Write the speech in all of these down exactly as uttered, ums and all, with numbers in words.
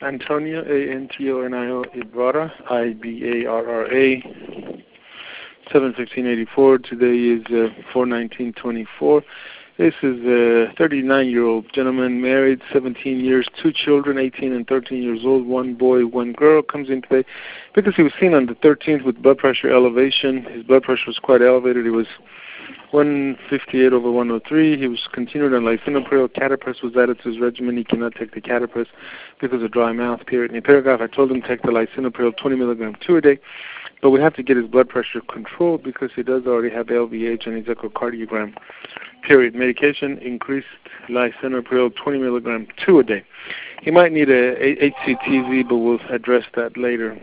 Antonio, A N T O N I O, Ibarra, I B A R R A, seven fifteen eighty-four. Today is uh, four nineteen twenty-four. This is a thirty-nine-year-old gentleman, married, seventeen years, two children, eighteen and thirteen years old, one boy, one girl. Comes in today because he was seen on the thirteenth with blood pressure elevation. His blood pressure was quite elevated. It was one fifty-eight over one oh three. He was continued on lisinopril. Catapres was added to his regimen. He cannot take the catapres because of dry mouth, period. In the paragraph, I told him to take the lisinopril twenty milligrams two a day, but we have to get his blood pressure controlled because he does already have L V H and his echocardiogram, period. Medication, increased lisinopril twenty milligrams two a day. He might need a H C T Z, but we'll address that later.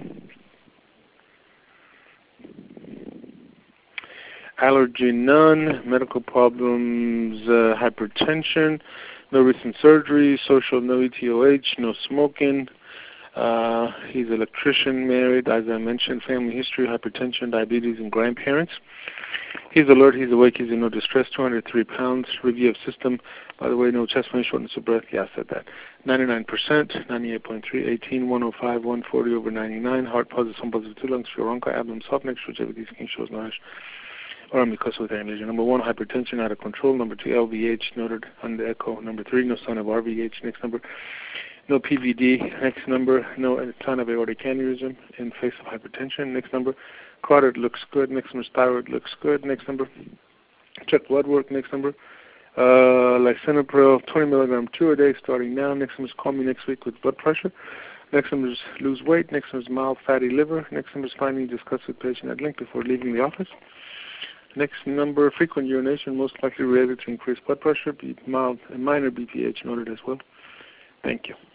Allergy, none. Medical problems, uh, hypertension, no recent surgery. Social, no E T O H, no smoking. Uh, he's an electrician, married, as I mentioned. Family history, hypertension, diabetes, and grandparents. He's alert, he's awake, he's in no distress, two hundred three pounds. Review of system, by the way, no chest pain, shortness of breath. Yeah, I said that. ninety-nine percent, ninety-eight point three, eighteen, one oh five, one forty over ninety-nine. Heart positive, some positive, two lungs, pure onco, abdomen soft, next to which skin shows no ash or mucosal with aneurysm. Number one, hypertension out of control. Number two, L V H noted on the echo. Number three, no sign of R V H. Next number, no P V D. Next number, no sign of aortic aneurysm in face of hypertension. Next number, carotid looks good. Next number, thyroid looks good. Next number, check blood work. Next number, uh, lisinopril twenty milligrams two a day starting now. Next number is call me next week with blood pressure. Next number is lose weight. Next number is mild fatty liver. Next number is finding discuss with patient at link before leaving the office. Next number, frequent urination, most likely related to increased blood pressure, be mild and minor B P H noted as well. Thank you.